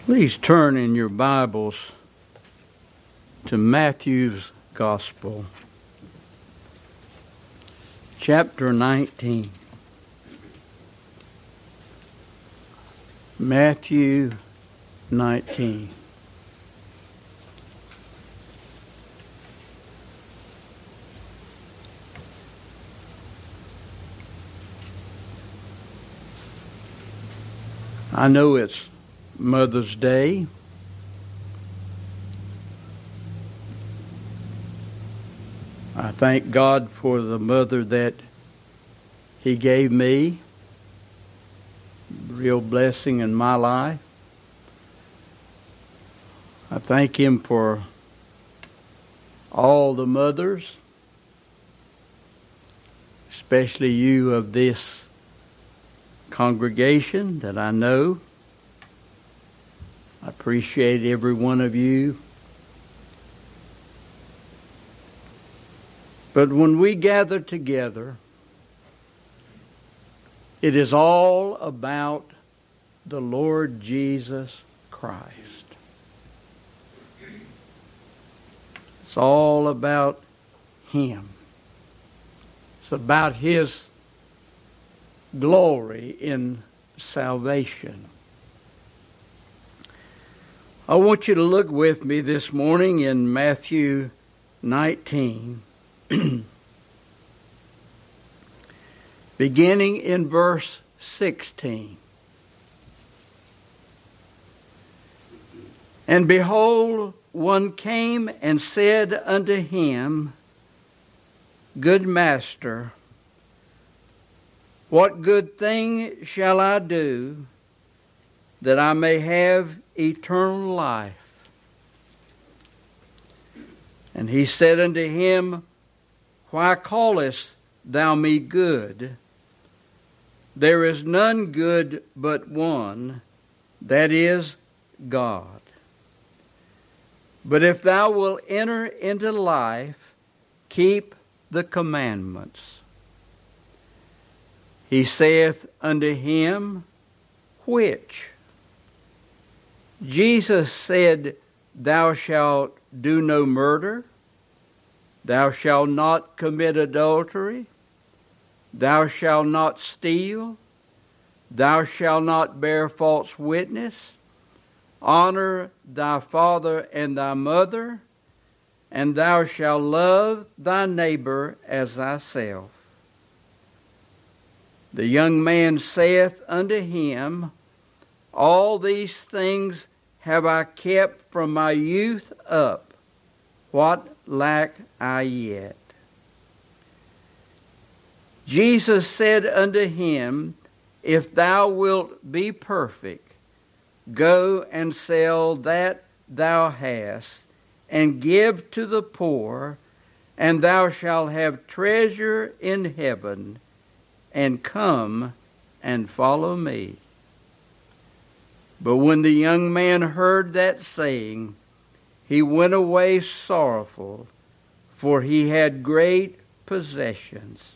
Please turn in your Bibles to Matthew's Gospel, chapter 19. Matthew 19. I know it's Mother's Day. I thank God for the mother that He gave me. Real blessing in my life. I thank Him for all the mothers, especially you of this congregation that I know. I appreciate every one of you. But when we gather together, it is all about the Lord Jesus Christ. It's all about Him. It's about His glory in salvation. I want you to look with me this morning in Matthew 19, beginning in verse 16. And behold, one came and said unto him, Good Master, what good thing shall I do that I may have eternal life? And he said unto him, Why callest thou me good? There is none good but one, that is God. But if thou wilt enter into life, keep the commandments. He saith unto him, Which? Jesus said, Thou shalt do no murder, thou shalt not commit adultery, thou shalt not steal, thou shalt not bear false witness, honor thy father and thy mother, and thou shalt love thy neighbor as thyself. The young man saith unto him, All these things have I kept from my youth up. What lack I yet? Jesus said unto him, If thou wilt be perfect, go and sell that thou hast, and give to the poor, and thou shalt have treasure in heaven, and come and follow me. But when the young man heard that saying, he went away sorrowful, for he had great possessions.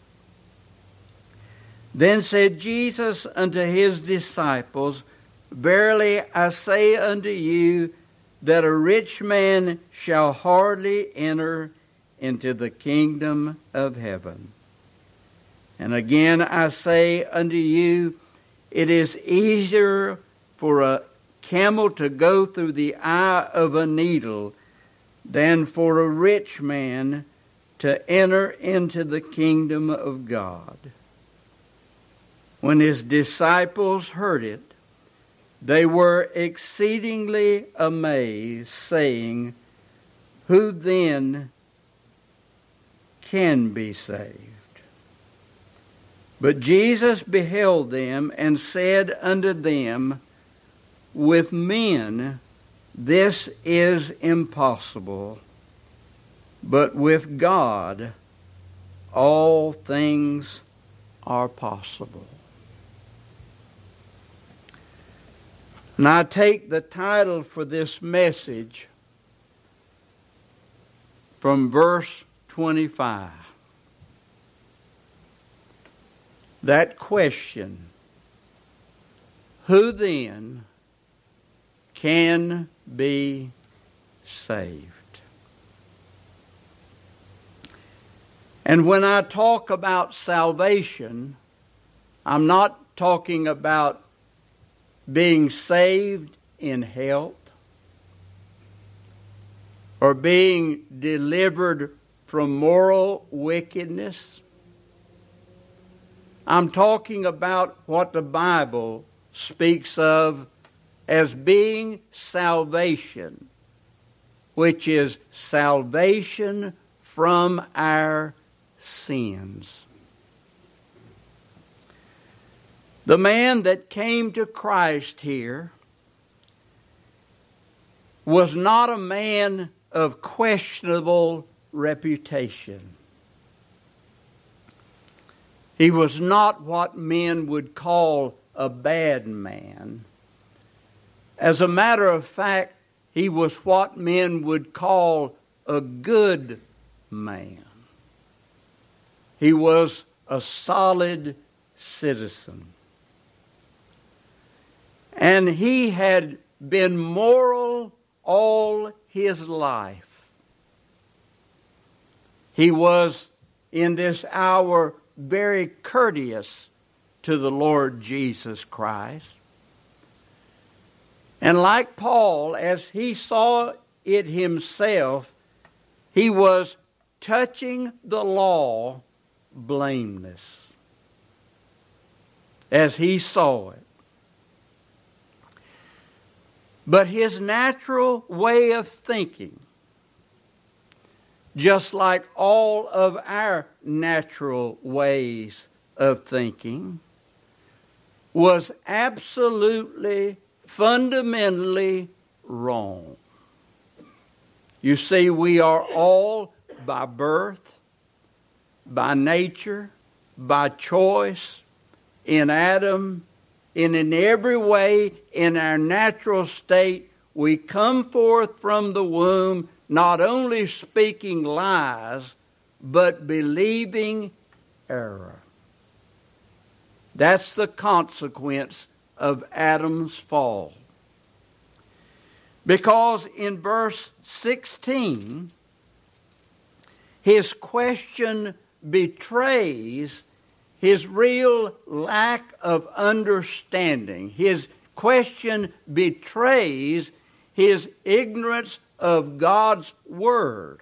Then said Jesus unto his disciples, Verily I say unto you, that a rich man shall hardly enter into the kingdom of heaven. And again I say unto you, it is easier for a camel to go through the eye of a needle than for a rich man to enter into the kingdom of God. When his disciples heard it, they were exceedingly amazed, saying, Who then can be saved? But Jesus beheld them and said unto them, With men this is impossible, but with God all things are possible. And I take the title for this message from verse 25. That question, who then can be saved. And when I talk about salvation, I'm not talking about being saved in health or being delivered from moral wickedness. I'm talking about what the Bible speaks of as being salvation, which is salvation from our sins. The man that came to Christ here was not a man of questionable reputation. He was not what men would call a bad man. As a matter of fact, he was what men would call a good man. He was a solid citizen. And he had been moral all his life. He was, in this hour, very courteous to the Lord Jesus Christ. And like Paul, as he saw it himself, he was touching the law blameless, as he saw it. But his natural way of thinking, just like all of our natural ways of thinking, was absolutely, fundamentally wrong. You see, we are all by birth, by nature, by choice, in Adam, and in every way, in our natural state, we come forth from the womb not only speaking lies, but believing error. That's the consequence of Adam's fall. Because in verse 16, his question betrays his real lack of understanding. His question betrays his ignorance of God's Word.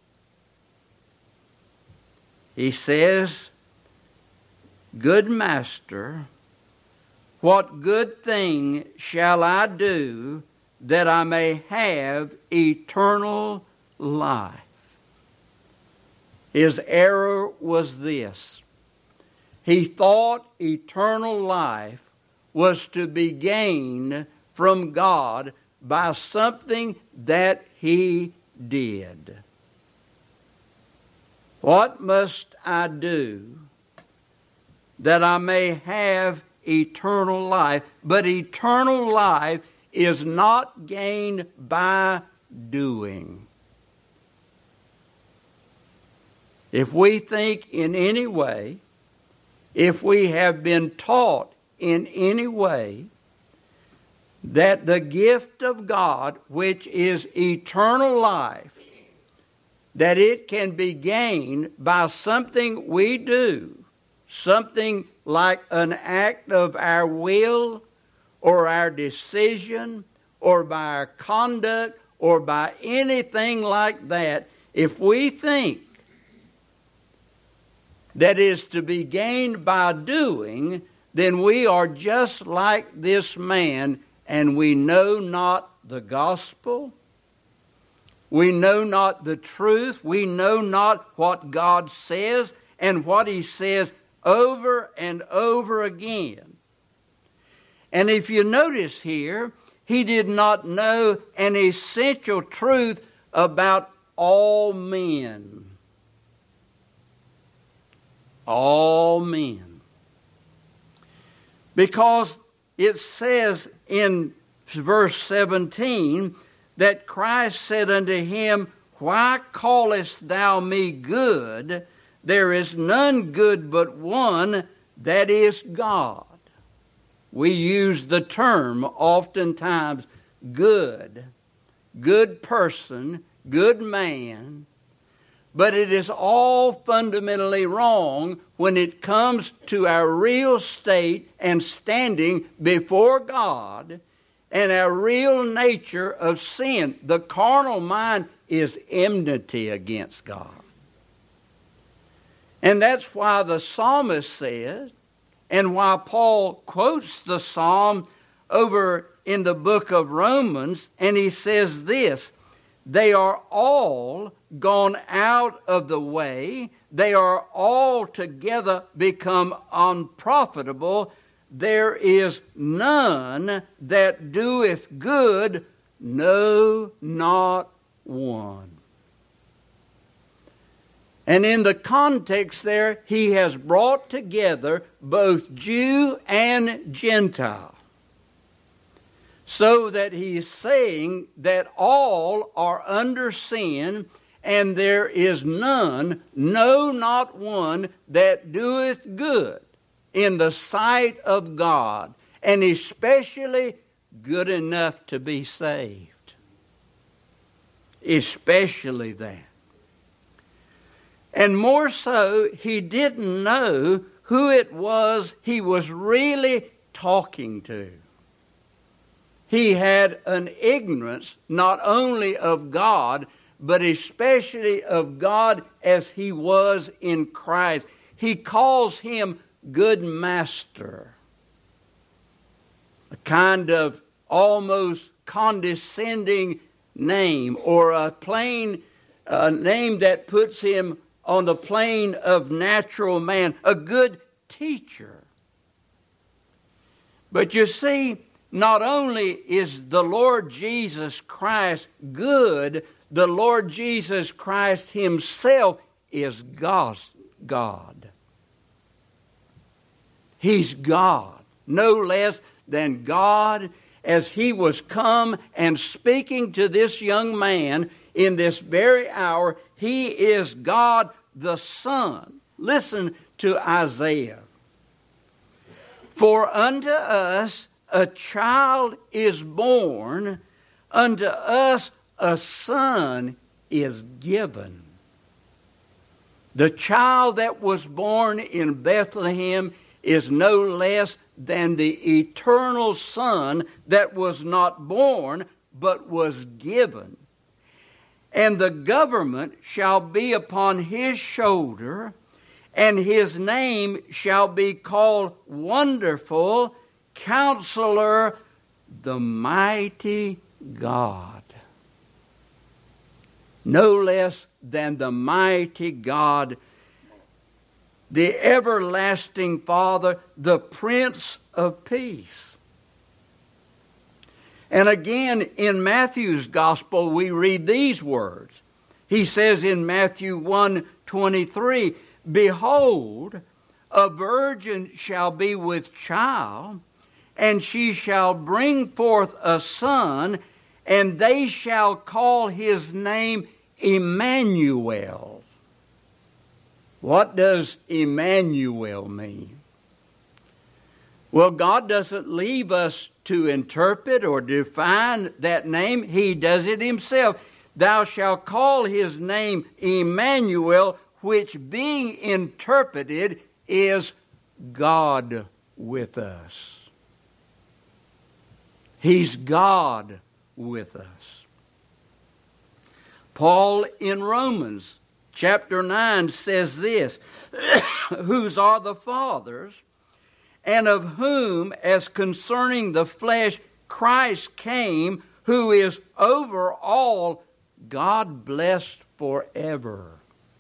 He says, "Good Master, what good thing shall I do that I may have eternal life?" His error was this. He thought eternal life was to be gained from God by something that he did. What must I do that I may have eternal life? But eternal life is not gained by doing. If we think in any way, if we have been taught in any way that the gift of God, which is eternal life, that it can be gained by something we do, something like an act of our will or our decision or by our conduct or by anything like that, if we think that is to be gained by doing, then we are just like this man, and we know not the gospel. We know not the truth. We know not what God says and what he says over and over again. And if you notice here, he did not know an essential truth about all men. All men. Because it says in verse 17 that Christ said unto him, "Why callest thou me good? There is none good but one, that is God." We use the term oftentimes good person, good man, but it is all fundamentally wrong when it comes to our real state and standing before God and our real nature of sin. The carnal mind is enmity against God. And that's why the psalmist says, and why Paul quotes the psalm over in the book of Romans, and he says this, they are all gone out of the way. They are all together become unprofitable. There is none that doeth good, no, not one. And in the context there, he has brought together both Jew and Gentile. So that he's saying that all are under sin, and there is none, no, not one, that doeth good in the sight of God, and especially good enough to be saved. Especially that. And more so, he didn't know who it was he was really talking to. He had an ignorance not only of God, but especially of God as he was in Christ. He calls him good master. A kind of almost condescending name, or a plain name that puts him on the plane of natural man, a good teacher. But you see, not only is the Lord Jesus Christ good, the Lord Jesus Christ himself is God. He's God, no less than God, as he was come and speaking to this young man in this very hour. He is God the Son. Listen to Isaiah. For unto us a child is born, unto us a son is given. The child that was born in Bethlehem is no less than the eternal Son that was not born, but was given. And the government shall be upon his shoulder, and his name shall be called Wonderful, Counselor, the Mighty God. No less than the mighty God, the everlasting Father, the Prince of Peace. And again, in Matthew's Gospel, we read these words. He says in Matthew 1:23, Behold, a virgin shall be with child, and she shall bring forth a son, and they shall call his name Emmanuel. What does Emmanuel mean? Well, God doesn't leave us to interpret or define that name. He does it himself. Thou shalt call his name Emmanuel, which being interpreted is God with us. He's God with us. Paul in Romans chapter 9 says this, whose are the fathers, and of whom, as concerning the flesh, Christ came, who is over all, God blessed forever.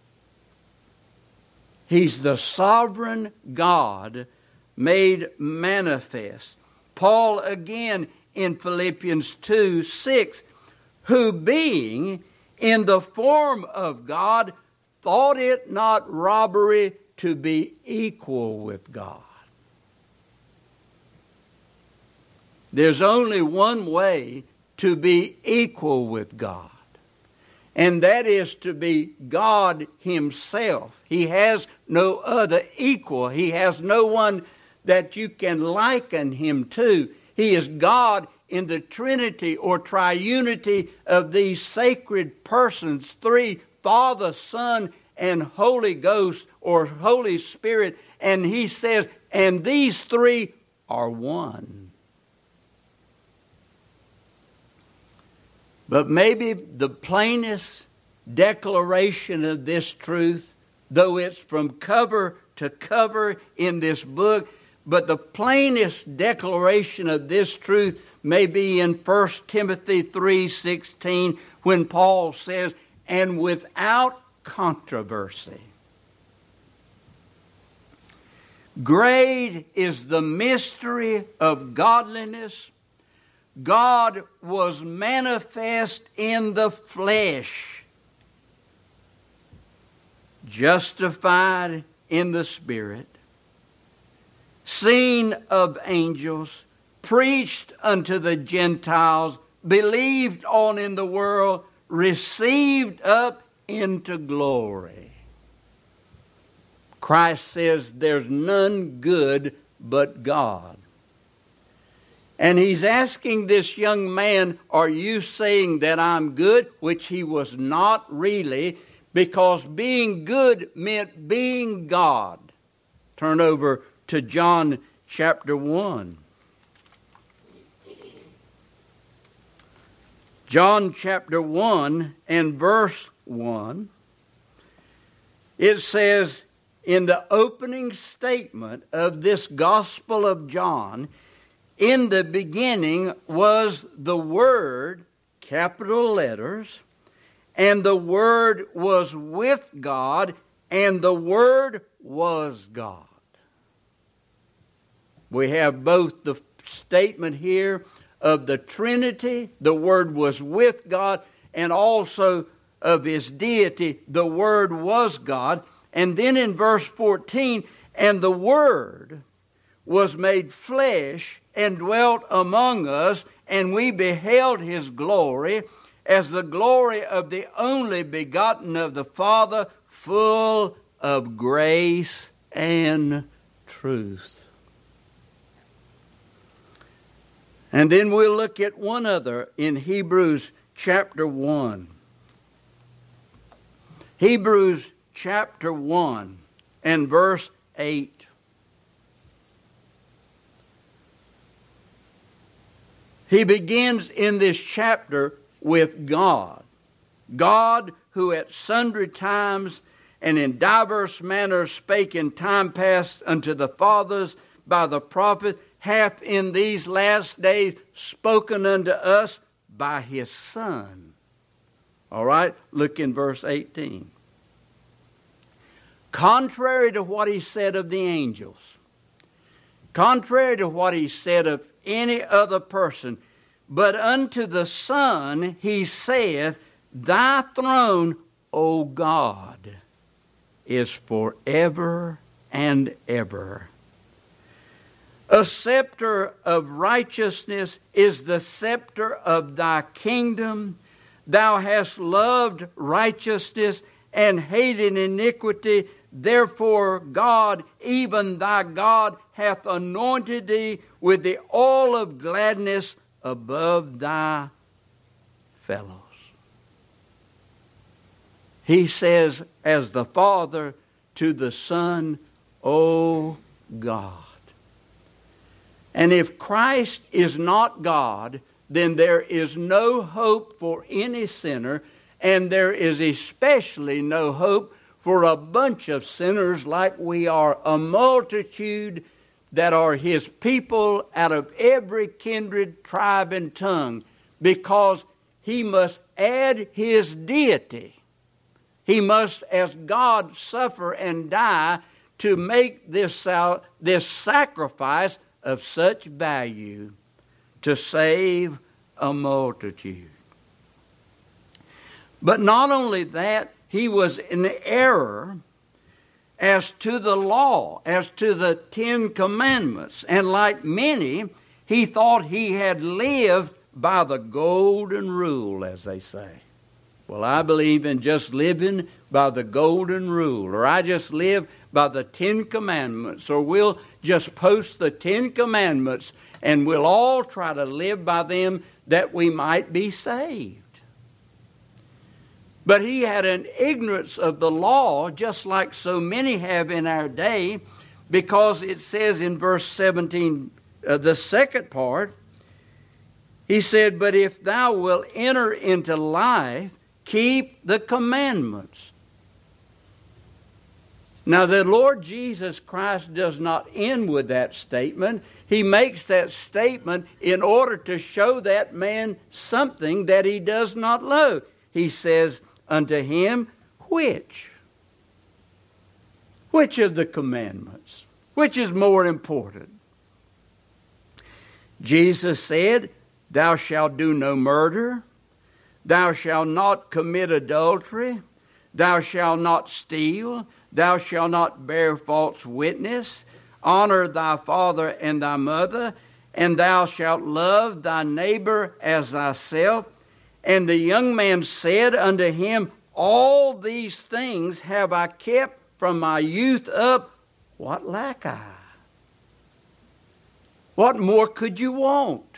He's the sovereign God made manifest. Paul again in Philippians 2:6, who being in the form of God, thought it not robbery to be equal with God. There's only one way to be equal with God, and that is to be God himself. He has no other equal. He has no one that you can liken him to. He is God in the Trinity or triunity of these sacred persons, three, Father, Son, and Holy Ghost or Holy Spirit. And he says, and these three are one. But maybe the plainest declaration of this truth, though it's from cover to cover in this book, but the plainest declaration of this truth may be in 1 Timothy 3:16 when Paul says, and without controversy. Great is the mystery of godliness. God was manifest in the flesh, justified in the Spirit, seen of angels, preached unto the Gentiles, believed on in the world, received up into glory. Christ says there's none good but God. And he's asking this young man, are you saying that I'm good? Which he was not really, because being good meant being God. Turn over to John chapter 1. John chapter 1 and verse 1. It says, in the opening statement of this Gospel of John, in the beginning was the Word, capital letters, and the Word was with God, and the Word was God. We have both the statement here of the Trinity, the Word was with God, and also of His deity, the Word was God. And then in verse 14, and the Word was made flesh and dwelt among us, and we beheld His glory as the glory of the only begotten of the Father, full of grace and truth. And then we'll look at one other in Hebrews chapter 1. Hebrews chapter 1 and verse 8. He begins in this chapter with God. God who at sundry times and in diverse manners spake in time past unto the fathers by the prophet, hath in these last days spoken unto us by His Son. All right, look in verse 18. Contrary to what He said of the angels, contrary to what He said of any other person, but unto the Son He saith, Thy throne, O God, is forever and ever. A scepter of righteousness is the scepter of Thy kingdom. Thou hast loved righteousness and hated iniquity. Therefore God, even Thy God, hath anointed Thee with the oil of gladness above Thy fellows. He says, as the Father to the Son, O God. And if Christ is not God, then there is no hope for any sinner, and there is especially no hope for a bunch of sinners like we are, a multitude that are His people out of every kindred, tribe, and tongue, because He must add His deity. He must, as God, suffer and die to make this sacrifice of such value to save a multitude. But not only that, He was in error as to the law, as to the 10 Commandments. And like many, he thought he had lived by the golden rule, as they say. Well, I believe in just living by the golden rule, or I just live by the 10 Commandments, or we'll just post the 10 Commandments and we'll all try to live by them that we might be saved. But he had an ignorance of the law, just like so many have in our day, because it says in verse 17, the second part, he said, "But if thou wilt enter into life, keep the commandments." Now, the Lord Jesus Christ does not end with that statement. He makes that statement in order to show that man something that he does not know. He says unto him, which of the commandments? Which is more important? Jesus said, "Thou shalt do no murder. Thou shalt not commit adultery. Thou shalt not steal. Thou shalt not bear false witness. Honor thy father and thy mother. And thou shalt love thy neighbor as thyself." And the young man said unto him, "All these things have I kept from my youth up. What lack I?" What more could you want?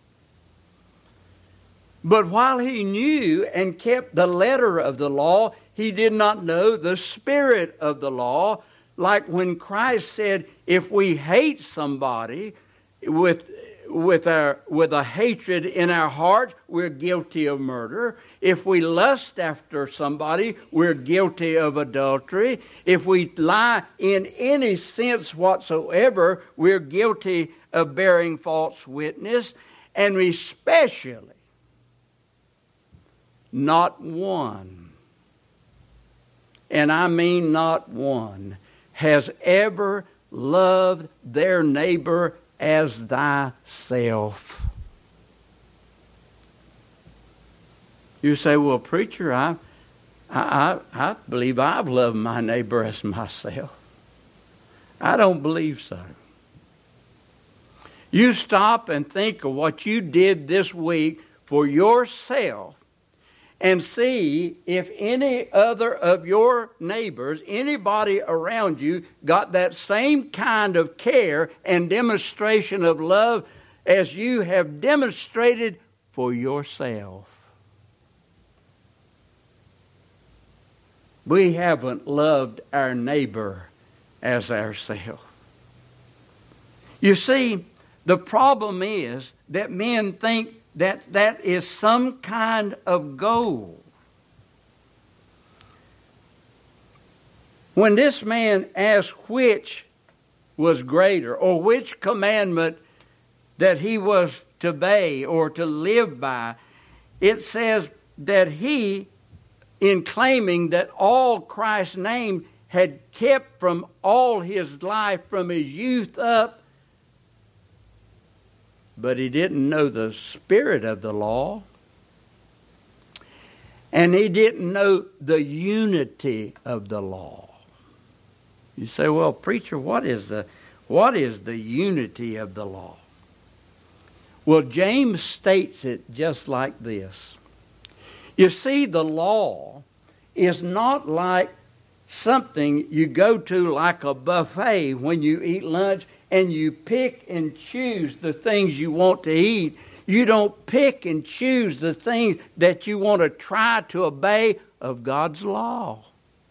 But while he knew and kept the letter of the law, he did not know the spirit of the law. Like when Christ said, if we hate somebody with a hatred in our heart, we're guilty of murder. If we lust after somebody, we're guilty of adultery. If we lie in any sense whatsoever, we're guilty of bearing false witness. And especially, not one, and I mean not one, has ever loved their neighbor as thyself. You say, "Well, preacher, I believe I've loved my neighbor as myself." I don't believe so. You stop and think of what you did this week for yourself and see if any other of your neighbors, anybody around you, got that same kind of care and demonstration of love as you have demonstrated for yourself. We haven't loved our neighbor as ourselves. You see, the problem is that men think that is some kind of goal. When this man asked which was greater, or which commandment that he was to obey or to live by, it says that he, in claiming that all Christ's name had kept from all his life, from his youth up, but he didn't know the spirit of the law. And he didn't know the unity of the law. You say, "Well, preacher, what is the unity of the law?" Well, James states it just like this. You see, the law is not like something you go to like a buffet when you eat lunch and you pick and choose the things you want to eat. You don't pick and choose the things that you want to try to obey of God's law.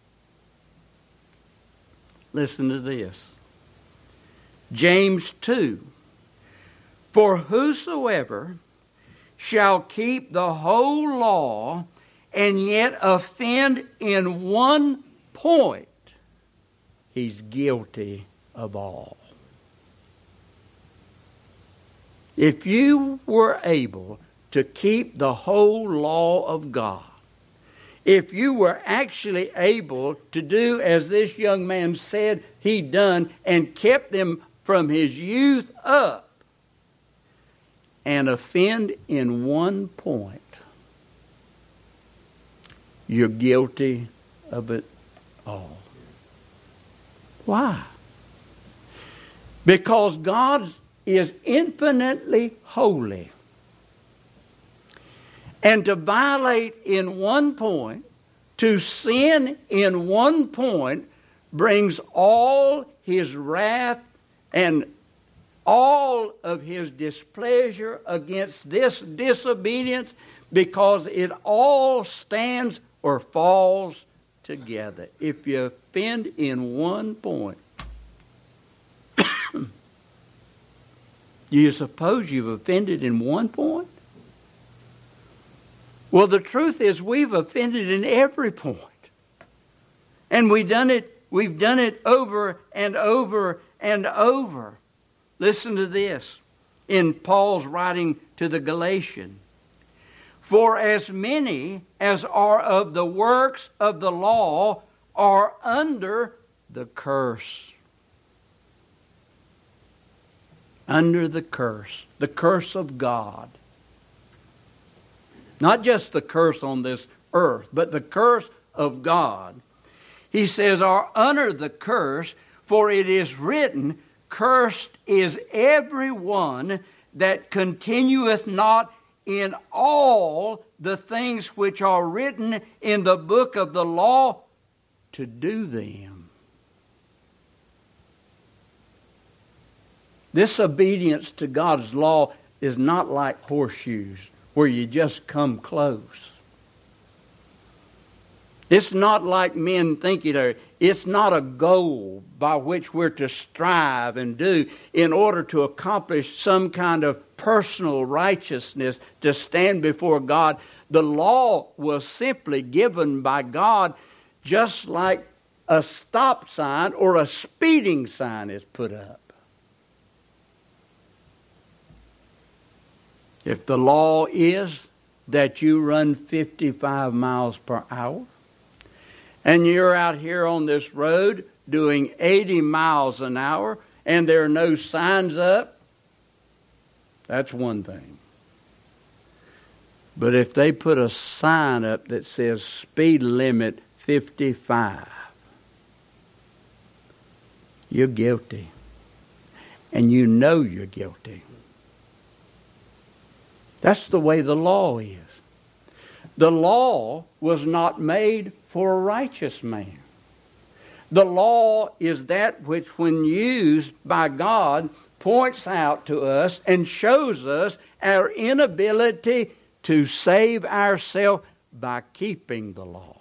Listen to this. James 2. "For whosoever shall keep the whole law and yet offend in one point, he's guilty of all." If you were able to keep the whole law of God, if you were actually able to do as this young man said he'd done and kept them from his youth up, and offend in one point, you're guilty of it all. Why? Because God is infinitely holy. And to violate in one point To sin in one point brings all his wrath and all of his displeasure against this disobedience, because it all stands or falls together. If you offend in one point, do you suppose you've offended in one point? Well, the truth is we've offended in every point. And we've done it over and over and over. Listen to this in Paul's writing to the Galatians. For as many as are of the works of the law are under the curse. Under the curse of God. Not just the curse on this earth, but the curse of God. He says, are under the curse, for it is written, cursed is every one that continueth not in all the things which are written in the book of the law to do them. This obedience to God's law is not like horseshoes where you just come close. It's not like men think it is. It's not a goal by which we're to strive and do in order to accomplish some kind of personal righteousness to stand before God. The law was simply given by God just like a stop sign or a speeding sign is put up. If the law is that you run 55 miles per hour, and you're out here on this road doing 80 miles an hour, and there are no signs up, that's one thing. But if they put a sign up that says speed limit 55, you're guilty. And you know you're guilty. That's the way the law is. The law was not made for a righteous man. The law is that which, when used by God, points out to us and shows us our inability to save ourselves by keeping the law.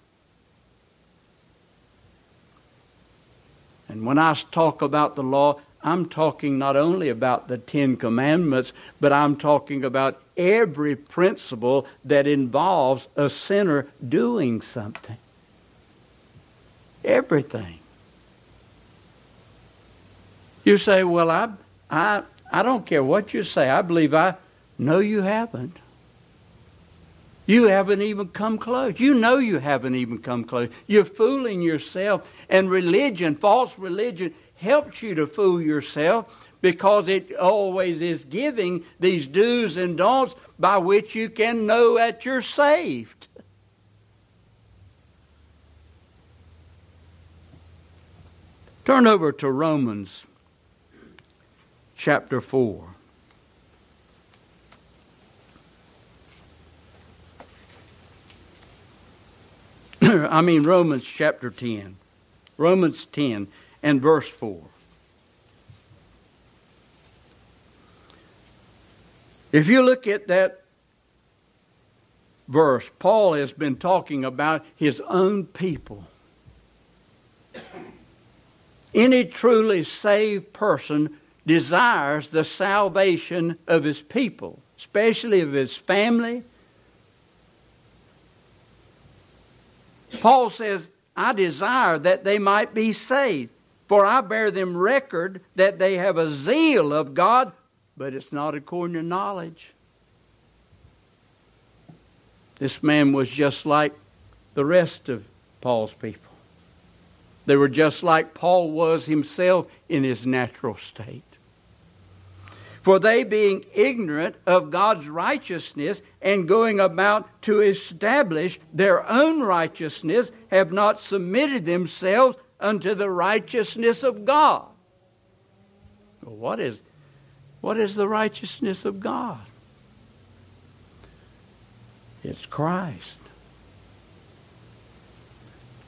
And when I talk about the law, I'm talking not only about the Ten Commandments, but I'm talking about every principle that involves a sinner doing something. Everything. You say, well, I don't care what you say. I believe No, you haven't. You haven't even come close. You know you haven't even come close. You're fooling yourself. And religion, false religion, helps you to fool yourself because it always is giving these do's and don'ts by which you can know that you're saved. Turn over to Romans chapter 4. Romans chapter 10. Romans 10 and verse 4. If you look at that verse, Paul has been talking about his own people. Any truly saved person desires the salvation of his people, especially of his family. Paul says, I desire that they might be saved, for I bear them record that they have a zeal of God, but it's not according to knowledge. This man was just like the rest of Paul's people. They were just like Paul was himself in his natural state. For they, being ignorant of God's righteousness and going about to establish their own righteousness, have not submitted themselves unto the righteousness of God. Well, what is the righteousness of God? It's Christ.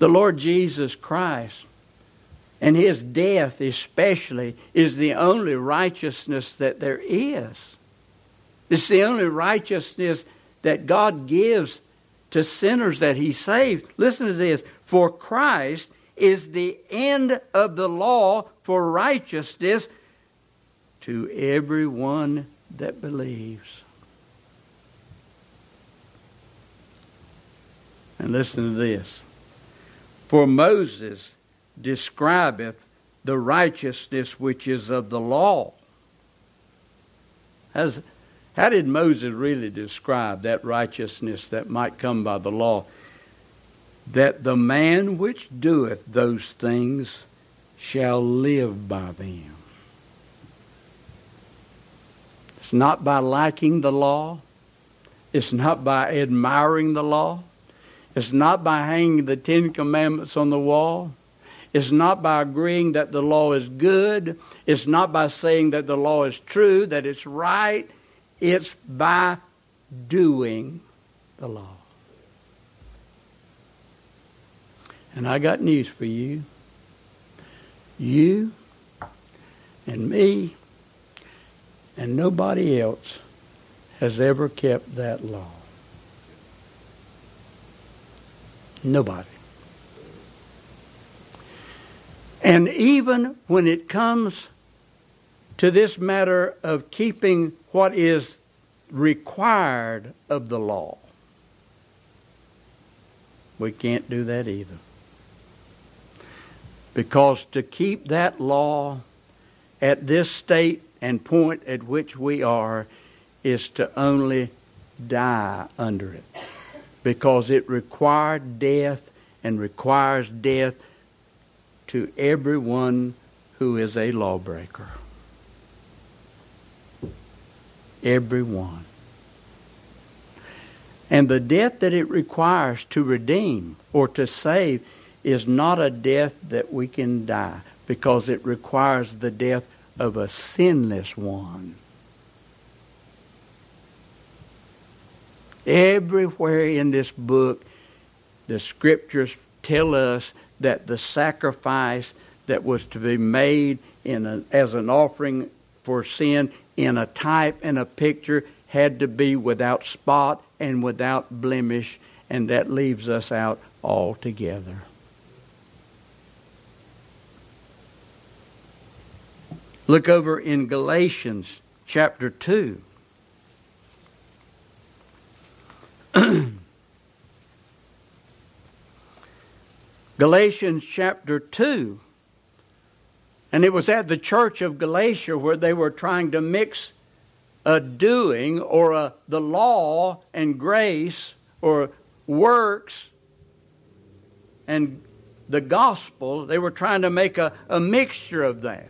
The Lord Jesus Christ and His death especially is the only righteousness that there is. It's the only righteousness that God gives to sinners that He saves. Listen to this. For Christ is the end of the law for righteousness to everyone that believes. And listen to this. For Moses describeth the righteousness which is of the law. How did Moses really describe that righteousness that might come by the law? That the man which doeth those things shall live by them. It's not by liking the law. It's not by admiring the law. It's not by hanging the 10 Commandments on the wall. It's not by agreeing that the law is good. It's not by saying that the law is true, that it's right. It's by doing the law. And I got news for you. You and me and nobody else has ever kept that law. Nobody. And even when it comes to this matter of keeping what is required of the law, we can't do that either. Because to keep that law at this state and point at which we are is to only die under it. Because it required death and requires death to everyone who is a lawbreaker. Everyone. And the death that it requires to redeem or to save is not a death that we can die, because it requires the death of a sinless one. Everywhere in this book, the Scriptures tell us that the sacrifice that was to be made as an offering for sin in a type and a picture had to be without spot and without blemish, and that leaves us out altogether. Look over in Galatians chapter 2. Galatians chapter 2. And it was at the church of Galatia where they were trying to mix a doing or the law and grace or works and the gospel. They were trying to make a mixture of that.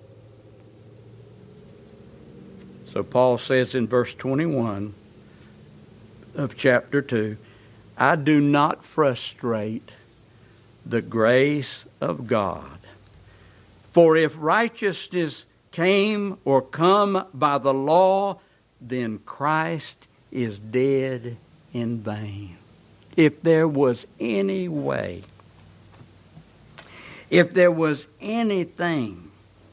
So Paul says in verse 21 of chapter 2, I do not frustrate the grace of God. For if righteousness came or come by the law, then Christ is dead in vain. If there was any way, if there was anything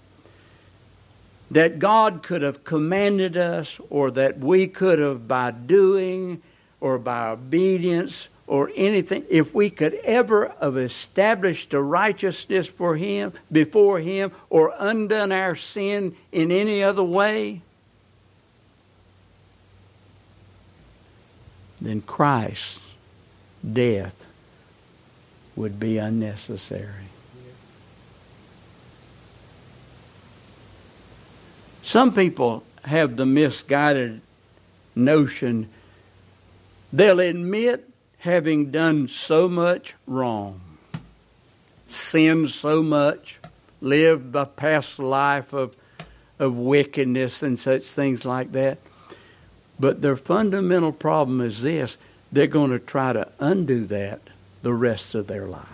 that God could have commanded us, or that we could have by doing or by obedience or anything, if we could ever have established a righteousness for Him, before Him, or undone our sin in any other way, then Christ's death would be unnecessary. Some people have the misguided notion they'll admit having done so much wrong, sinned so much, lived a past life of wickedness and such things like that. But their fundamental problem is this: they're going to try to undo that the rest of their life.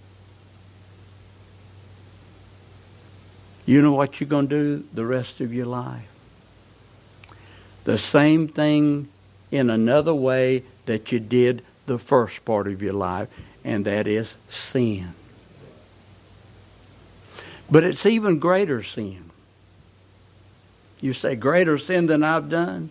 You know what you're going to do the rest of your life? The same thing in another way that you did the first part of your life, and that is sin. But it's even greater sin. You say, greater sin than I've done?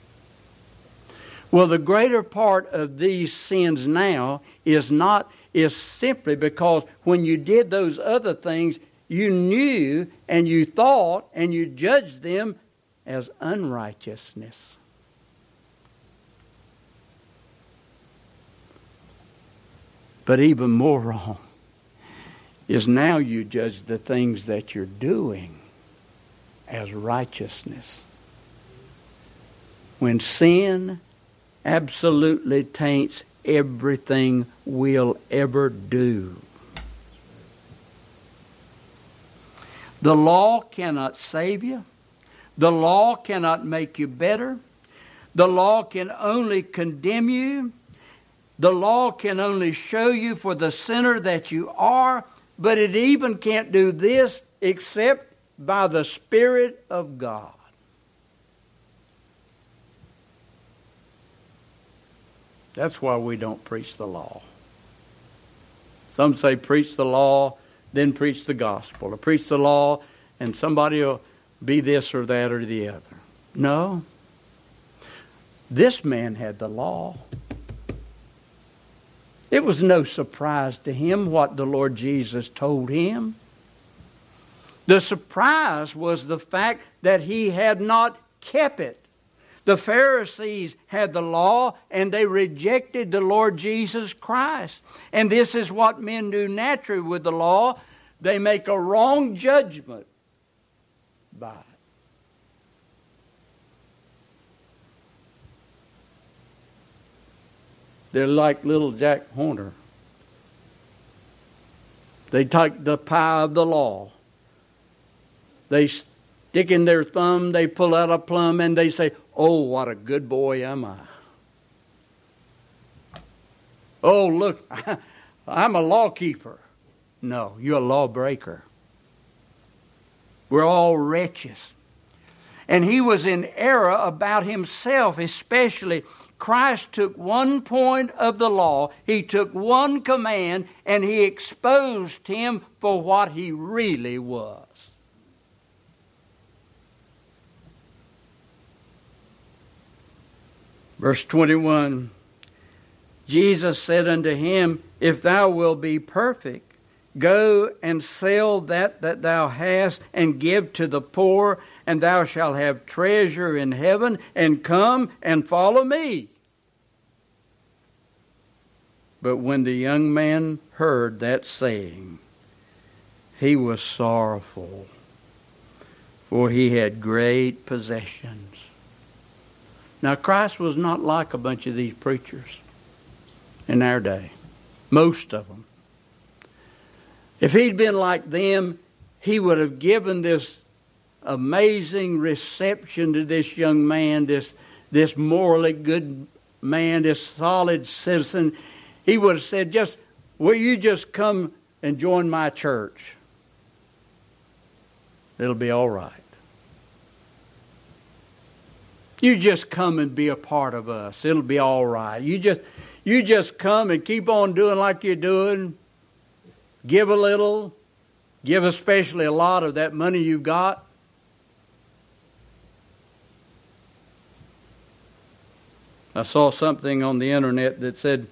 Well, the greater part of these sins now is simply because when you did those other things, you knew and you thought and you judged them as unrighteousness. But even more wrong is now you judge the things that you're doing as righteousness. When sin absolutely taints everything we'll ever do. The law cannot save you. The law cannot make you better. The law can only condemn you. The law can only show you for the sinner that you are, but it even can't do this except by the Spirit of God. That's why we don't preach the law. Some say preach the law, then preach the gospel. Or preach the law and somebody will be this or that or the other. No. This man had the law. It was no surprise to him what the Lord Jesus told him. The surprise was the fact that he had not kept it. The Pharisees had the law and they rejected the Lord Jesus Christ. And this is what men do naturally with the law. They make a wrong judgment by it. They're like little Jack Horner. They take the pie of the law. They stick in their thumb, they pull out a plum, and they say, "Oh, what a good boy am I. Oh, look, I'm a law keeper." No, you're a lawbreaker. We're all wretches. And he was in error about himself, especially. Christ took one point of the law, he took one command, and he exposed him for what he really was. Verse 21, Jesus said unto him, "If thou wilt be perfect, go and sell that thou hast, and give to the poor, and thou shalt have treasure in heaven, and come and follow me." But when the young man heard that saying, he was sorrowful, for he had great possessions. Now, Christ was not like a bunch of these preachers in our day. Most of them. If he'd been like them, he would have given this amazing reception to this young man, this morally good man, this solid citizen. He would have said, will you just come and join my church? It'll be all right. You just come and be a part of us. It'll be all right. You just come and keep on doing like you're doing. Give a little. Give especially a lot of that money you've got. I saw something on the internet that said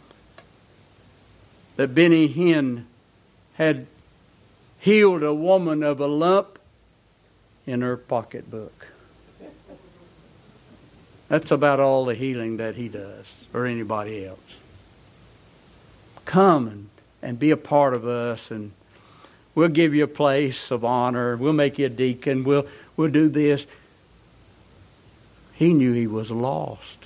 that Benny Hinn had healed a woman of a lump in her pocketbook. That's about all the healing that he does, or anybody else. Come and be a part of us, and we'll give you a place of honor. We'll make you a deacon. We'll do this. He knew he was lost.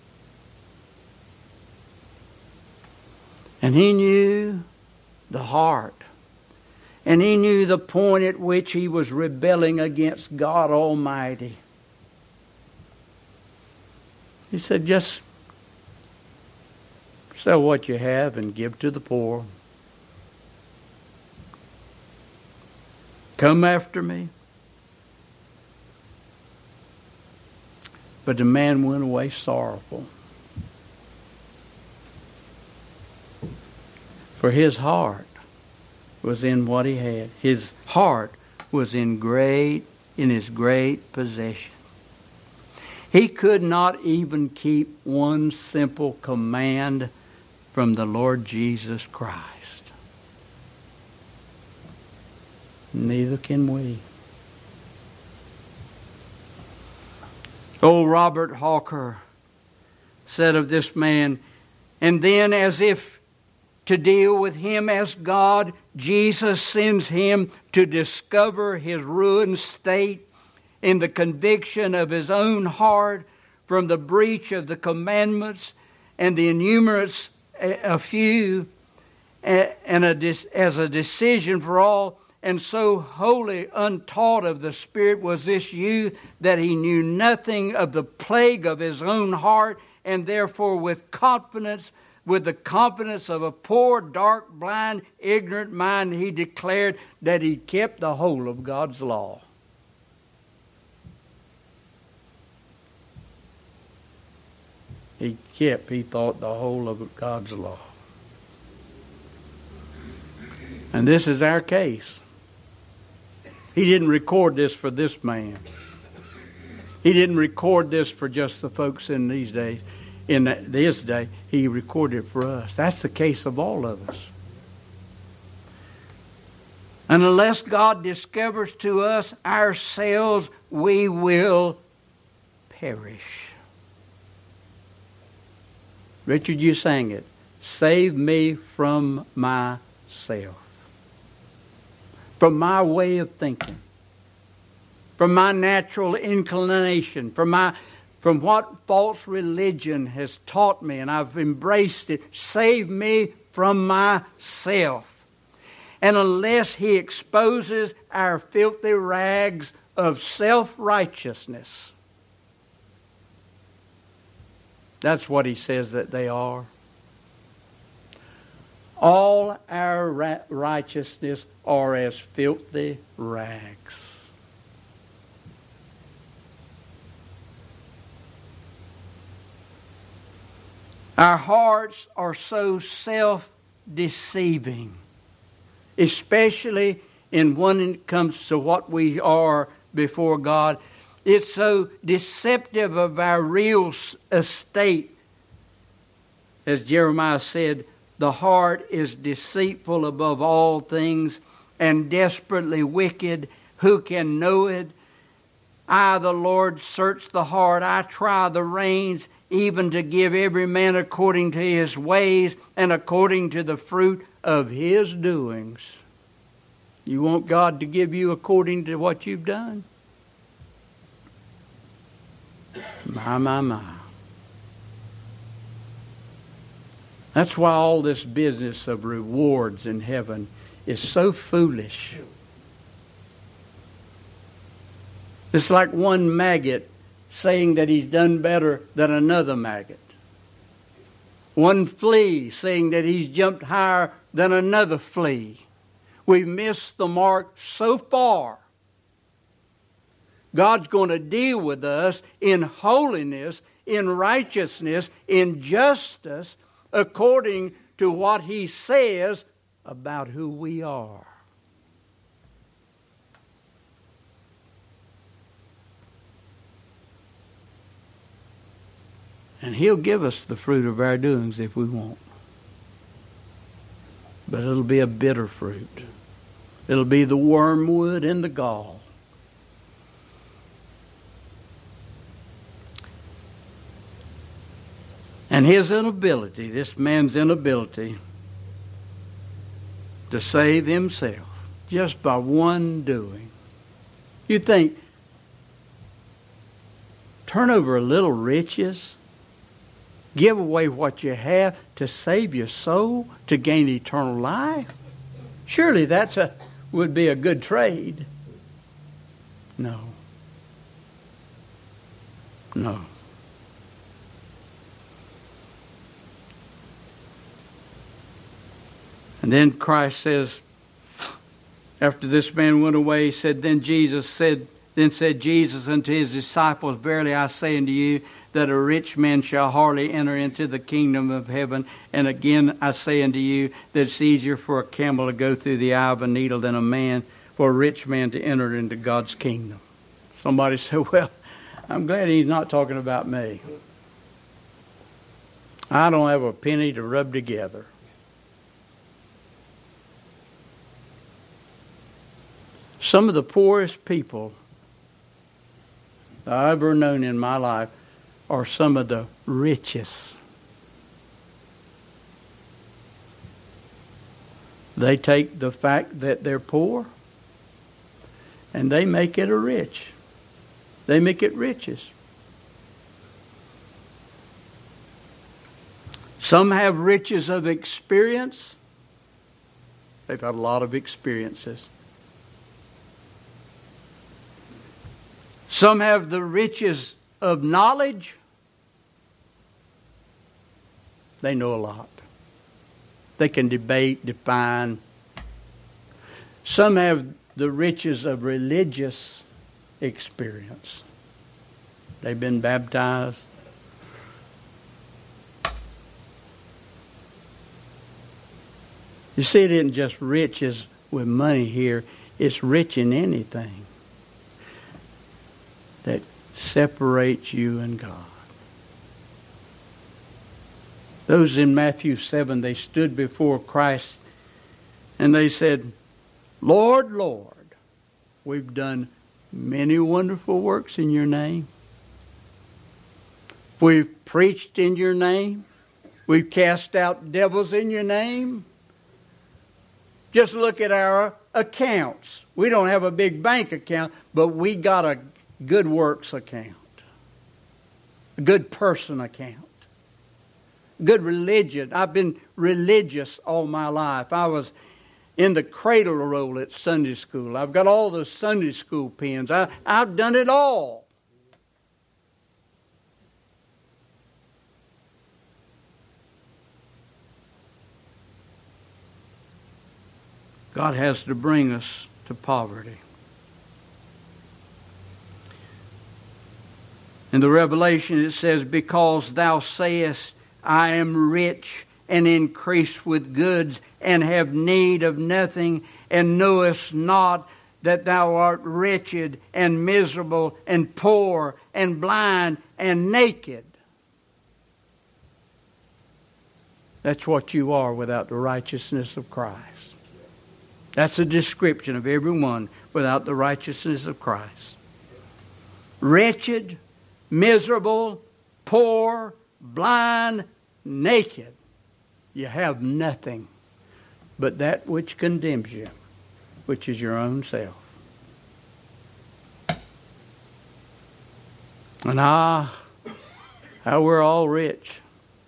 And he knew the heart. And he knew the point at which he was rebelling against God Almighty. He said, just sell what you have and give to the poor. Come after me. But the man went away sorrowful. For his heart was in what he had. His heart was in his great possession. He could not even keep one simple command from the Lord Jesus Christ. Neither can we. Old Robert Hawker said of this man, and then as if to deal with him as God, Jesus sends him to discover his ruined state in the conviction of his own heart from the breach of the commandments and the innumerous a few, and as a decision for all. And so wholly untaught of the Spirit was this youth that he knew nothing of the plague of his own heart, and therefore with the confidence of a poor, dark, blind, ignorant mind, he declared that he kept the whole of God's law. He thought, the whole of God's law. And this is our case. He didn't record this for this man. He didn't record this for just the folks in these days. In this day, he recorded it for us. That's the case of all of us. And unless God discovers to us ourselves, we will perish. Richard, you sang it. Save me from myself. From my way of thinking. From my natural inclination. From what false religion has taught me, and I've embraced it. Save me from myself. And unless He exposes our filthy rags of self-righteousness, that's what He says that they are. All our righteousness are as filthy rags. Our hearts are so self-deceiving, especially when it comes to what we are before God. It's so deceptive of our real estate. As Jeremiah said, the heart is deceitful above all things and desperately wicked. Who can know it? I, the Lord, search the heart. I try the reins, even to give every man according to his ways and according to the fruit of his doings. You want God to give you according to what you've done? My. That's why all this business of rewards in heaven is so foolish. It's like one maggot saying that he's done better than another maggot. One flea saying that he's jumped higher than another flea. We've missed the mark so far. God's going to deal with us in holiness, in righteousness, in justice, according to what He says about who we are. And He'll give us the fruit of our doings if we want. But it'll be a bitter fruit. It'll be the wormwood and the gall. And his inability, this man's inability to save himself just by one doing. You think, turn over a little riches, give away what you have to save your soul, to gain eternal life? Surely would be a good trade. No. And then Christ says, after this man went away, he said, Then said Jesus unto his disciples, Verily I say unto you, that a rich man shall hardly enter into the kingdom of heaven. And again, I say unto you that it's easier for a camel to go through the eye of a needle than for a rich man to enter into God's kingdom. Somebody said, well, I'm glad he's not talking about me. I don't have a penny to rub together. Some of the poorest people that I've ever known in my life are some of the richest. They take the fact that they're poor and they make it a rich. They make it riches. Some have riches of experience. They've had a lot of experiences. Some have the riches of knowledge. They know a lot. They can debate, define. Some have the riches of religious experience. They've been baptized. You see, it isn't just riches with money here. It's rich in anything that separates you and God. Those in Matthew 7, they stood before Christ and they said, Lord, Lord, we've done many wonderful works in your name. We've preached in your name. We've cast out devils in your name. Just look at our accounts. We don't have a big bank account, but we got a good works account. A good person account. Good religion. I've been religious all my life. I was in the cradle roll at Sunday school. I've got all the Sunday school pins. I've done it all. God has to bring us to poverty. In the Revelation it says, because thou sayest, I am rich and increased with goods and have need of nothing, and knowest not that thou art wretched and miserable and poor and blind and naked. That's what you are without the righteousness of Christ. That's a description of everyone without the righteousness of Christ. Wretched, miserable, poor, blind, naked. You have nothing but that which condemns you, which is your own self. And how we're all rich.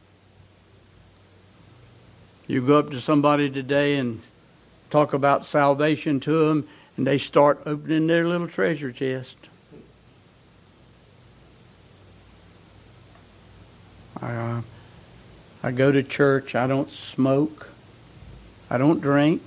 You go up to somebody today and talk about salvation to them, and they start opening their little treasure chest. I go to church. I don't smoke. I don't drink.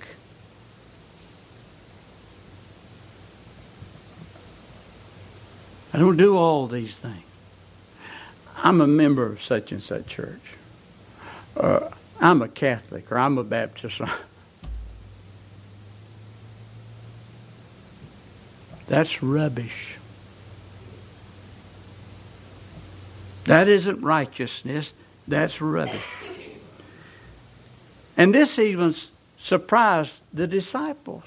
I don't do all these things. I'm a member of such and such church. I'm a Catholic, or I'm a Baptist. That's rubbish. That isn't righteousness. That's rubbish. And this even surprised the disciples.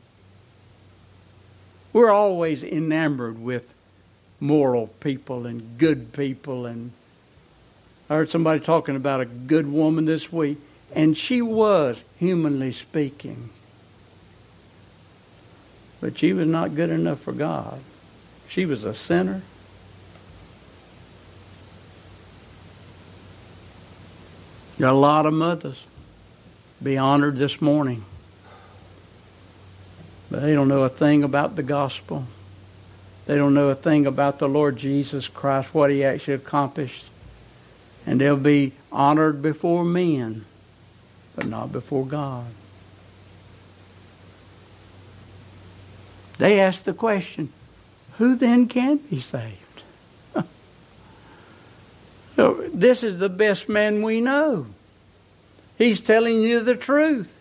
We're always enamored with moral people and good people. And I heard somebody talking about a good woman this week, and she was, humanly speaking. But she was not good enough for God. She was a sinner. Got a lot of mothers be honored this morning. But they don't know a thing about the gospel. They don't know a thing about the Lord Jesus Christ, what He actually accomplished. And they'll be honored before men, but not before God. They ask the question, who then can be saved? So this is the best man we know. He's telling you the truth.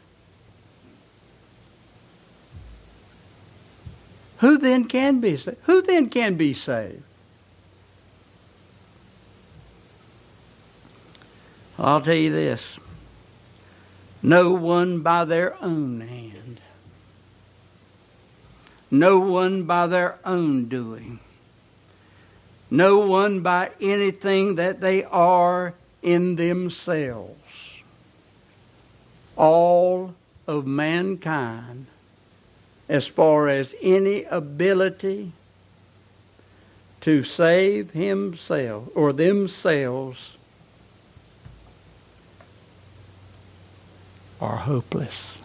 Who then can be saved? Who then can be saved? I'll tell you this. No one by their own hand. No one by their own doing. No one by anything that they are in themselves. All of mankind, as far as any ability to save himself or themselves, are hopeless.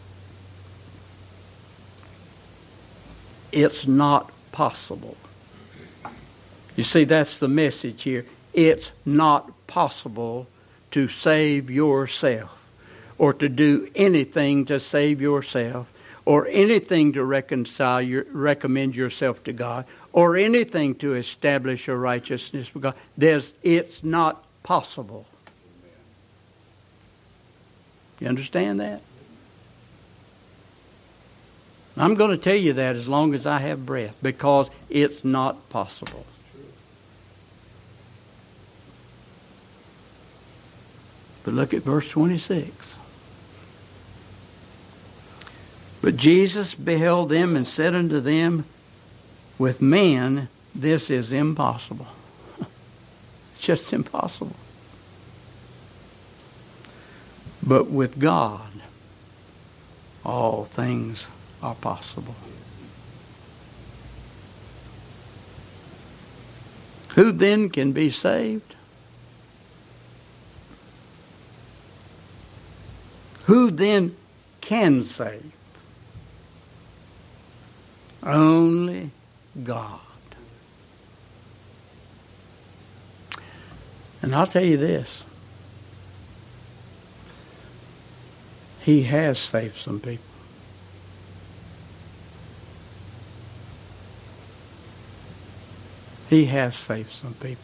It's not possible. You see, that's the message here. It's not possible to save yourself, or to do anything to save yourself, or anything to recommend yourself to God, or anything to establish your righteousness with God. It's not possible. You understand that? I'm going to tell you that as long as I have breath, because it's not possible. But look at verse 26. But Jesus beheld them and said unto them, with men this is impossible. It's just impossible. But with God, all things are possible. Who then can be saved? Who then can save? Only God. And I'll tell you this. He has saved some people. He has saved some people.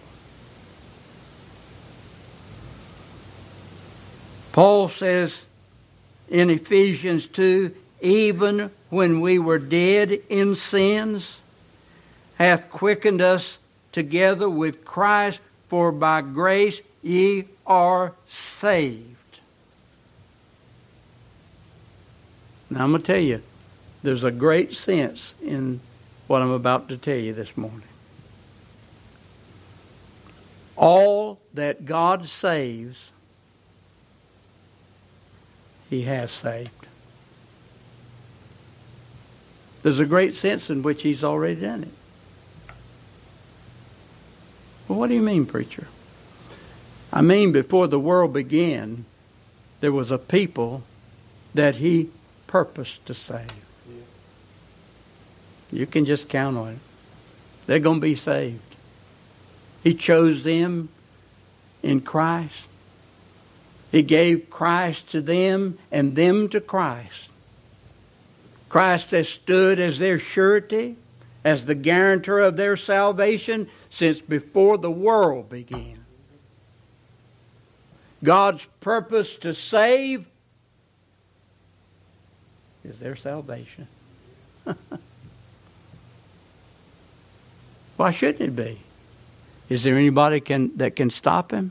Paul says in Ephesians 2, even when we were dead in sins, hath quickened us together with Christ, for by grace ye are saved. Now I'm going to tell you, there's a great sense in what I'm about to tell you this morning. All that God saves, He has saved. There's a great sense in which He's already done it. Well, what do you mean, preacher? I mean, before the world began, there was a people that He purposed to save. You can just count on it. They're going to be saved. He chose them in Christ. He gave Christ to them and them to Christ. Christ has stood as their surety, as the guarantor of their salvation since before the world began. God's purpose to save is their salvation. Why shouldn't it be? Is there anybody that can stop Him?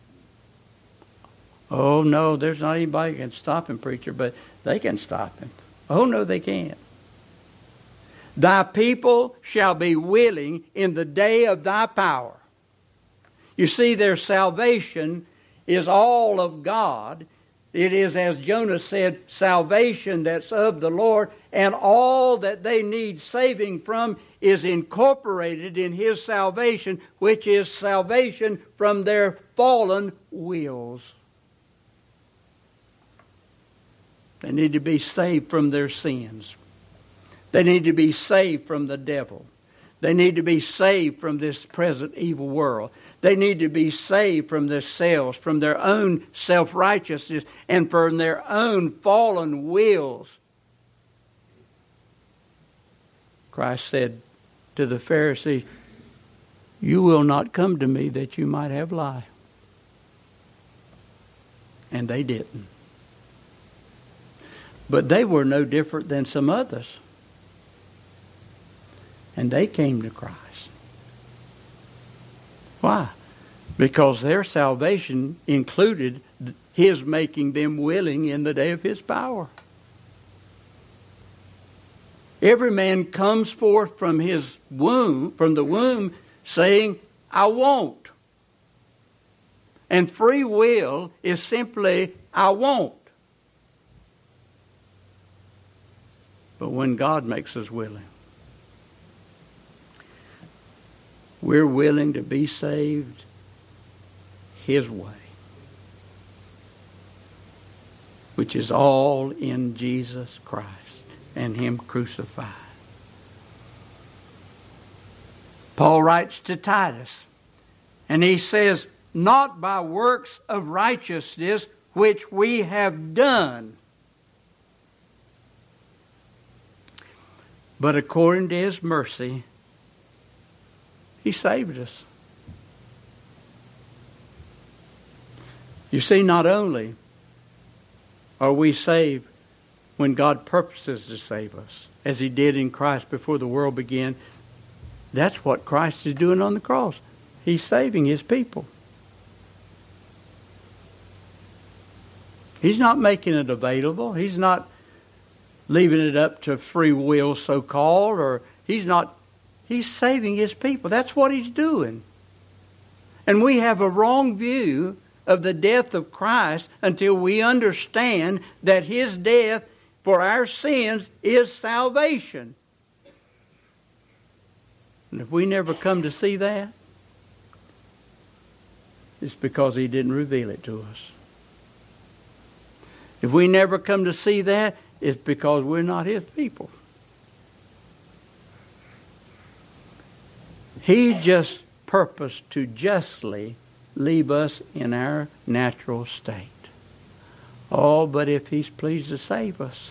Oh, no, there's not anybody that can stop Him, preacher, but they can stop Him. Oh, no, they can't. Thy people shall be willing in the day of thy power. You see, their salvation is all of God. It is, as Jonah said, salvation that's of the Lord, and all that they need saving from is incorporated in His salvation, which is salvation from their fallen wills. They need to be saved from their sins. They need to be saved from the devil. They need to be saved from this present evil world. They need to be saved from themselves, from their own self-righteousness, and from their own fallen wills. Christ said to the Pharisees, You will not come to me that you might have life. And they didn't. But they were no different than some others. And they came to Christ. Why? Because their salvation included His making them willing in the day of His power. Every man comes forth from his womb, from the womb, saying, I won't. And free will is simply, I won't. But when God makes us willing, we're willing to be saved His way, which is all in Jesus Christ and Him crucified. Paul writes to Titus, and he says, not by works of righteousness which we have done, but according to His mercy, He saved us. You see, not only are we saved when God purposes to save us, as He did in Christ before the world began. That's what Christ is doing on the cross. He's saving His people. He's not making it available. He's not leaving it up to free will, so-called, or He's saving His people. That's what He's doing. And we have a wrong view of the death of Christ until we understand that His death for our sins is salvation. And if we never come to see that, it's because He didn't reveal it to us. If we never come to see that, it's because we're not His people. He just purposed to justly leave us in our natural state. Oh, but if He's pleased to save us,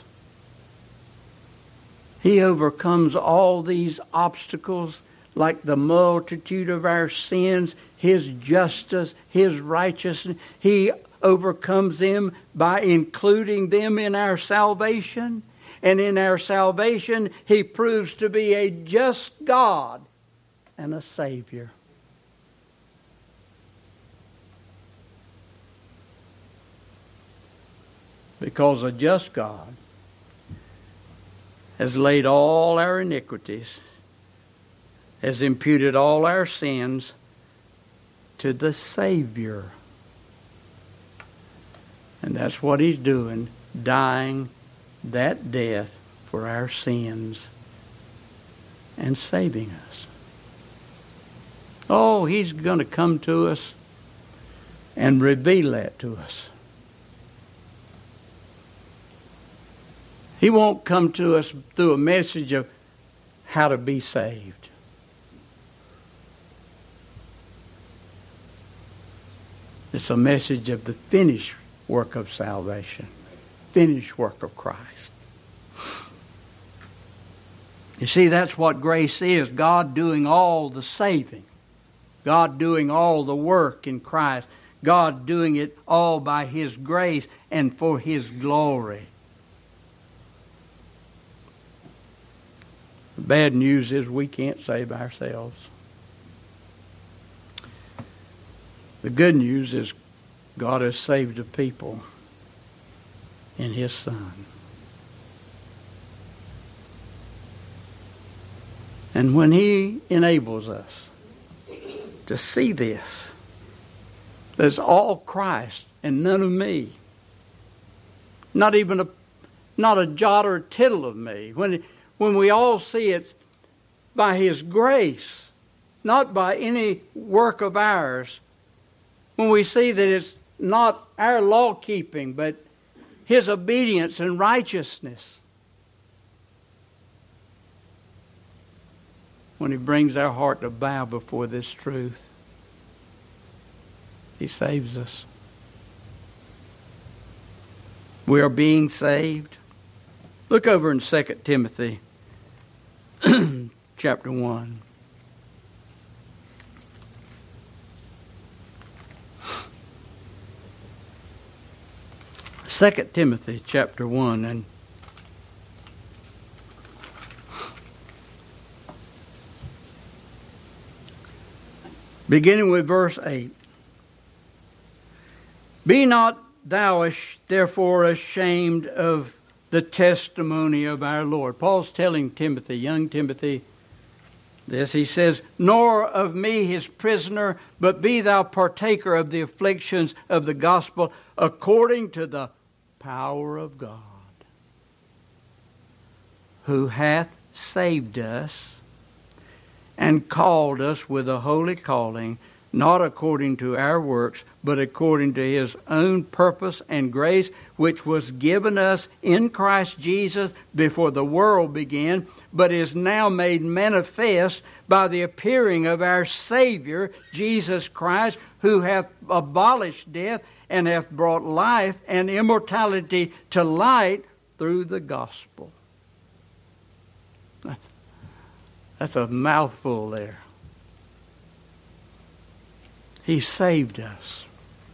He overcomes all these obstacles like the multitude of our sins, His justice, His righteousness. He overcomes them by including them in our salvation. And in our salvation, He proves to be a just God and a Savior. Because a just God has laid all our iniquities, has imputed all our sins to the Savior. And that's what He's doing, dying that death for our sins and saving us. Oh, He's going to come to us and reveal that to us. He won't come to us through a message of how to be saved. It's a message of the finished work of salvation, finished work of Christ. You see, that's what grace is. God doing all the saving. God doing all the work in Christ. God doing it all by His grace and for His glory. The bad news is we can't save ourselves. The good news is God has saved a people in His Son. And when He enables us to see this, that it's all Christ and none of me, not a jot or a tittle of me, when we all see it by His grace, not by any work of ours, when we see that it's not our law keeping, but His obedience and righteousness, when He brings our heart to bow before this truth, He saves us. We are being saved. Look over in 2 Timothy chapter 1. 2 Timothy chapter 1, and beginning with verse 8. Be not thou therefore ashamed of the testimony of our Lord. Paul's telling Timothy, young Timothy, this. He says, nor of me his prisoner, but be thou partaker of the afflictions of the gospel according to the power of God, who hath saved us and called us with a holy calling, not according to our works, but according to his own purpose and grace, which was given us in Christ Jesus before the world began, but is now made manifest by the appearing of our Savior, Jesus Christ, who hath abolished death and hath brought life and immortality to light through the gospel. That's a mouthful there. He saved us.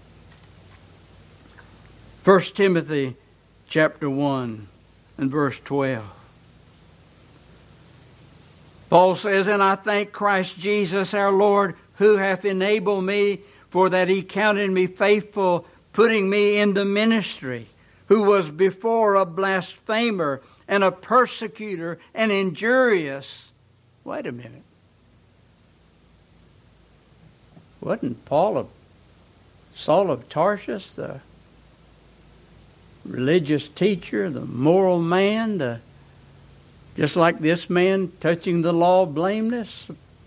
1 Timothy chapter 1 and verse 12. Paul says, and I thank Christ Jesus our Lord, who hath enabled me, for that he counted me faithful, putting me in the ministry, who was before a blasphemer and a persecutor and injurious. Wait a minute. Wasn't Saul of Tarsus, the religious teacher, the moral man, just like this man touching the law blameless,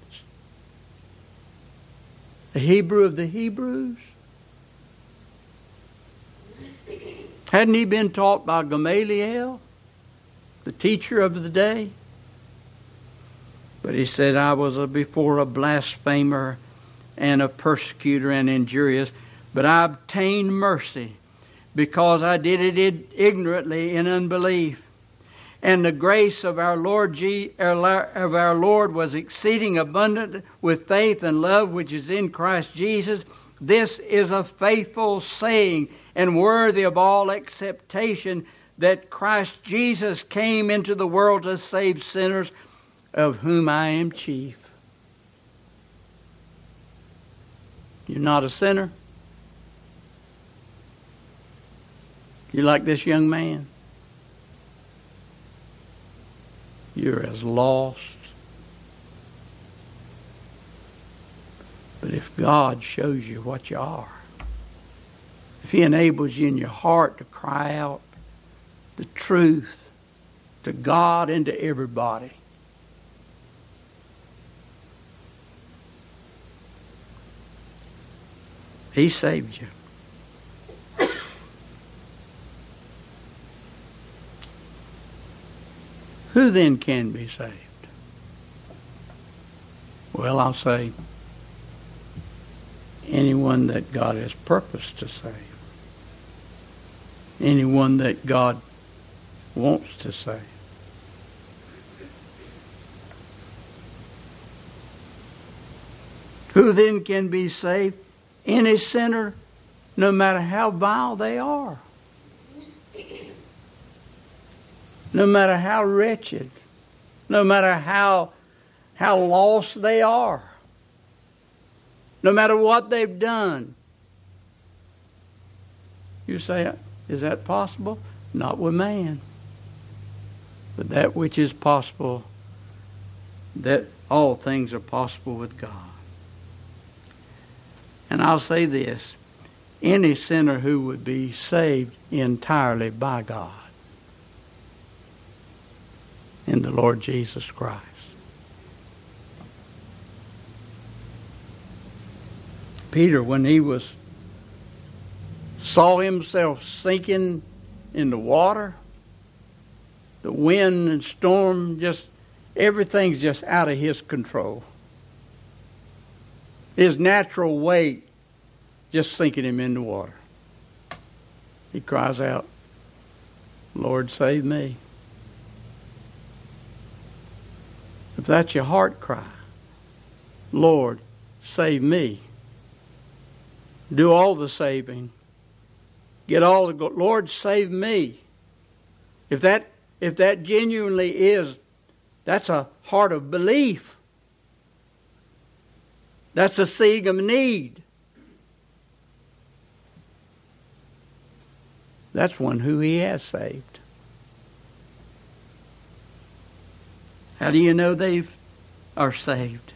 the Hebrew of the Hebrews? Hadn't he been taught by Gamaliel, the teacher of the day? But he said, I was before a blasphemer and a persecutor and injurious, but I obtained mercy because I did it ignorantly in unbelief. And the grace of our Lord was exceeding abundant with faith and love which is in Christ Jesus. This is a faithful saying and worthy of all acceptation, that Christ Jesus came into the world to save sinners, of whom I am chief. You're not a sinner? You like this young man? You're as lost. But if God shows you what you are, if he enables you in your heart to cry out the truth to God and to everybody, he saved you. Who then can be saved? Well, I'll say anyone that God has purposed to save. Anyone that God wants to save. Who then can be saved? Any sinner, no matter how vile they are. No matter how wretched. No matter how lost they are. No matter what they've done. You say, is that possible? Not with man. But that which is possible, that all things are possible with God. And I'll say this, any sinner who would be saved entirely by God in the Lord Jesus Christ. Peter, when he saw himself sinking in the water, the wind and storm, everything's just out of his control. His natural weight just sinking him in the water. He cries out, Lord, save me. If that's your heart cry, Lord, save me. Do all the saving. get all the glory. Lord, save me. If that genuinely is, that's a heart of belief. That's a seeing of need. That's one who He has saved. How do you know they are saved?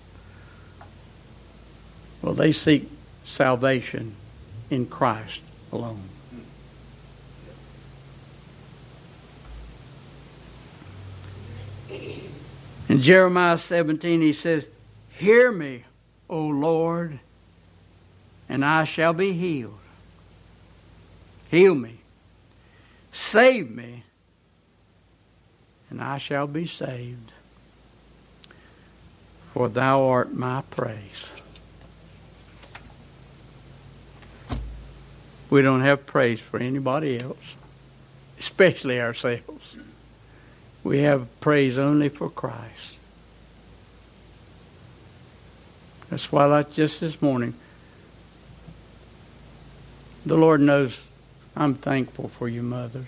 Well, they seek salvation in Christ alone. In Jeremiah 17, he says, "Hear me, O Lord, and I shall be healed. Heal me. Save me, and I shall be saved. For thou art my praise." We don't have praise for anybody else, especially ourselves. We have praise only for Christ. That's why, like just this morning, the Lord knows I'm thankful for you mothers.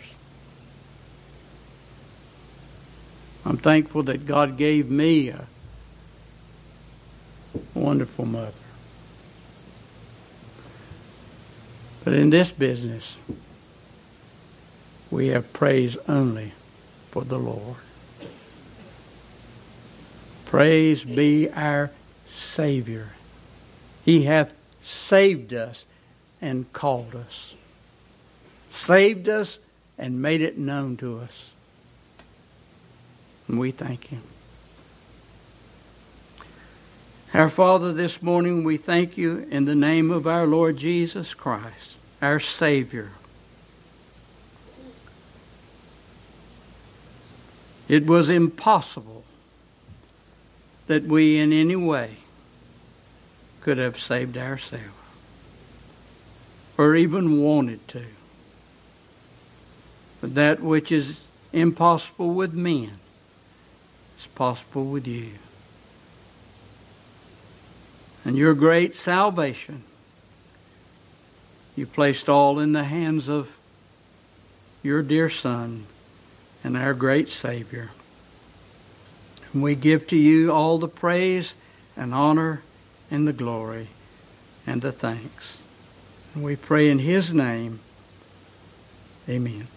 I'm thankful that God gave me a wonderful mother. But in this business, we have praise only for the Lord. Praise be our Savior. He hath saved us and called us. Saved us and made it known to us. And we thank Him. Our Father, this morning we thank you in the name of our Lord Jesus Christ, our Savior. It was impossible that we in any way could have saved ourselves or even wanted to. But that which is impossible with men is possible with you. And your great salvation, you placed all in the hands of your dear Son and our great Savior. And we give to you all the praise and honor and the glory and the thanks. And we pray in His name. Amen.